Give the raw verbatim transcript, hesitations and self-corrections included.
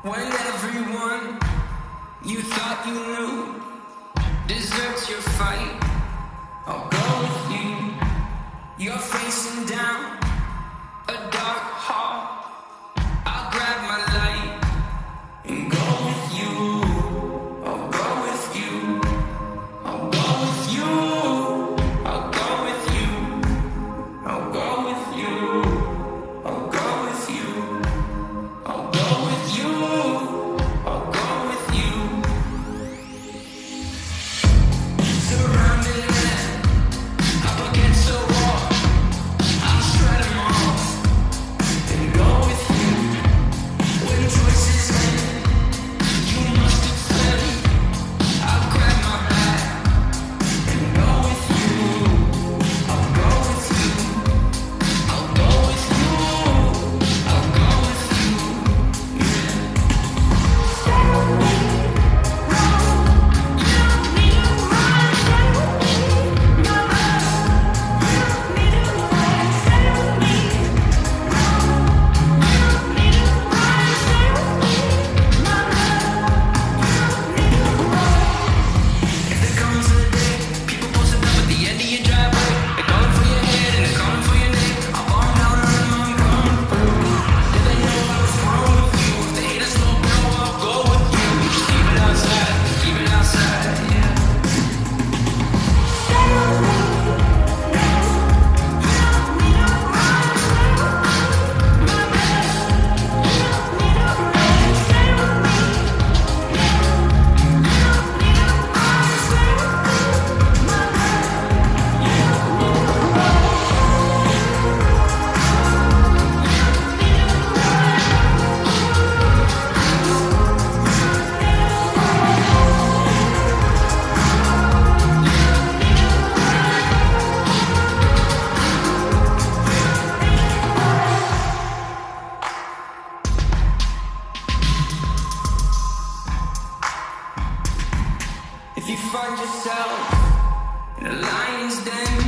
When everyone you thought you knew deserts your fight, I'll go with you. You're facing down a dark hall. I'll grab my light and go with you. I'll go with you. I'll go with you. I'll go with you. I'll go with you. I'll go with you. I'll go with you. I'll go with you. Surrounded up against the wall, I'll shred them all and go with you. When choices end, you must have fled. I'll grab my bag and go with you. I'll go with you. I'll go with you. I'll go with you. If there comes a day, people posting up at the end of your driveway. They're calling for your head and they're calling for your name. I'll bomb down on them, I'm coming through. Do they know I was wrong with you? If they hate us, no, no, I'll go with you. Just keep it outside, keep it outside, yeah. If you find yourself in a lion's den,